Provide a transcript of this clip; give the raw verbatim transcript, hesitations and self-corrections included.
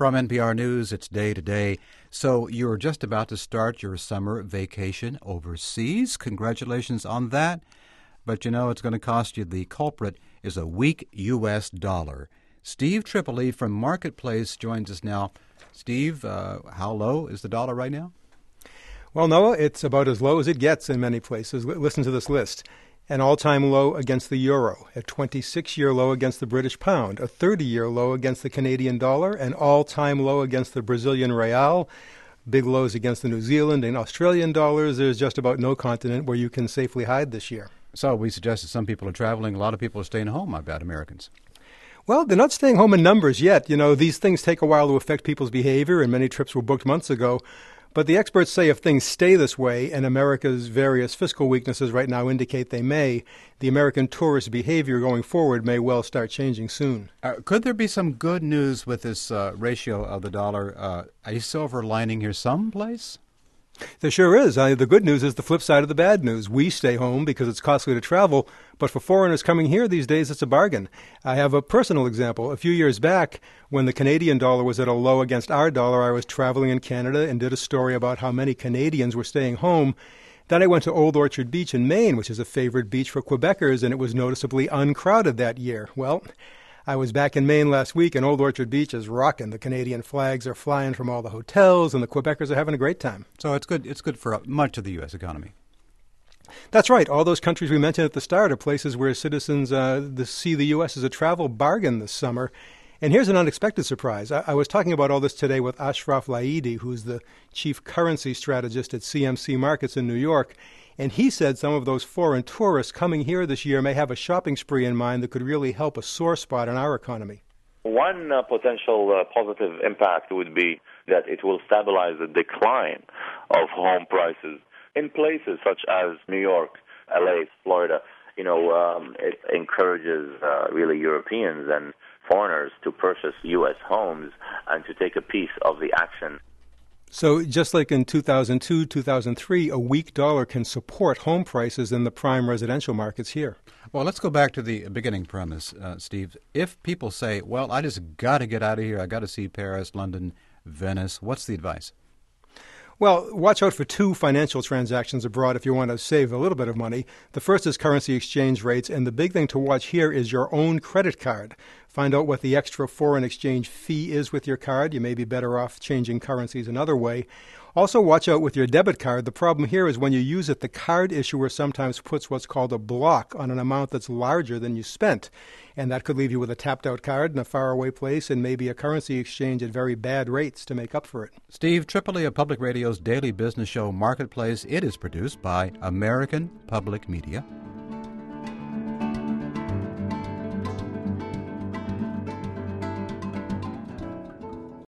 From N P R News, it's Day to Day. So you're just about to start your summer vacation overseas. Congratulations on that. But you know it's going to cost you. The culprit is a weak U S dollar. Steve Tripoli from Marketplace joins us now. Steve, uh, how low is the dollar right now? Well, Noah, it's about as low as it gets in many places. L- listen to this list. An all-time low against the euro, a twenty-six-year low against the British pound, a thirty-year low against the Canadian dollar, an all-time low against the Brazilian real, big lows against the New Zealand and Australian dollars. There's just about no continent where you can safely hide this year. So we suggested some people are traveling. A lot of people are staying home, I bet, Americans. Well, they're not staying home in numbers yet. You know, these things take a while to affect people's behavior, and many trips were booked months ago. But the experts say if things stay this way, and America's various fiscal weaknesses right now indicate they may, the American tourist behavior going forward may well start changing soon. Uh, could there be some good news with this uh, ratio of the dollar? Uh, a silver lining here someplace? There sure is. Uh, the good news is the flip side of the bad news. We stay home because it's costly to travel, but for foreigners coming here these days, it's a bargain. I have a personal example. A few years back, when the Canadian dollar was at a low against our dollar, I was traveling in Canada and did a story about how many Canadians were staying home. Then I went to Old Orchard Beach in Maine, which is a favorite beach for Quebecers, and it was noticeably uncrowded that year. Well, I was back in Maine last week, and Old Orchard Beach is rocking. The Canadian flags are flying from all the hotels, and the Quebecers are having a great time. So it's good. It's good for much of the U S economy. That's right. All those countries we mentioned at the start are places where citizens uh, see the U S as a travel bargain this summer. And here's an unexpected surprise. I, I was talking about all this today with Ashraf Laidi, who's the chief currency strategist at C M C Markets in New York. And he said some of those foreign tourists coming here this year may have a shopping spree in mind that could really help a sore spot in our economy. One uh, potential uh, positive impact would be that it will stabilize the decline of home prices in places such as New York, L A, Florida. You know, um, it encourages uh, really Europeans and foreigners to purchase U S homes and to take a piece of the action. So just like in two thousand two, two thousand three, a weak dollar can support home prices in the prime residential markets here. Well, let's go back to the beginning premise, uh, Steve. If people say, well, I just got to get out of here, I got to see Paris, London, Venice, what's the advice? Well, watch out for two financial transactions abroad if you want to save a little bit of money. The first is currency exchange rates, and the big thing to watch here is your own credit card. Find out what the extra foreign exchange fee is with your card. You may be better off changing currencies another way. Also, watch out with your debit card. The problem here is when you use it, the card issuer sometimes puts what's called a block on an amount that's larger than you spent. And that could leave you with a tapped-out card in a faraway place and maybe a currency exchange at very bad rates to make up for it. Steve Tripoli of Public Radio's daily business show Marketplace. It is produced by American Public Media.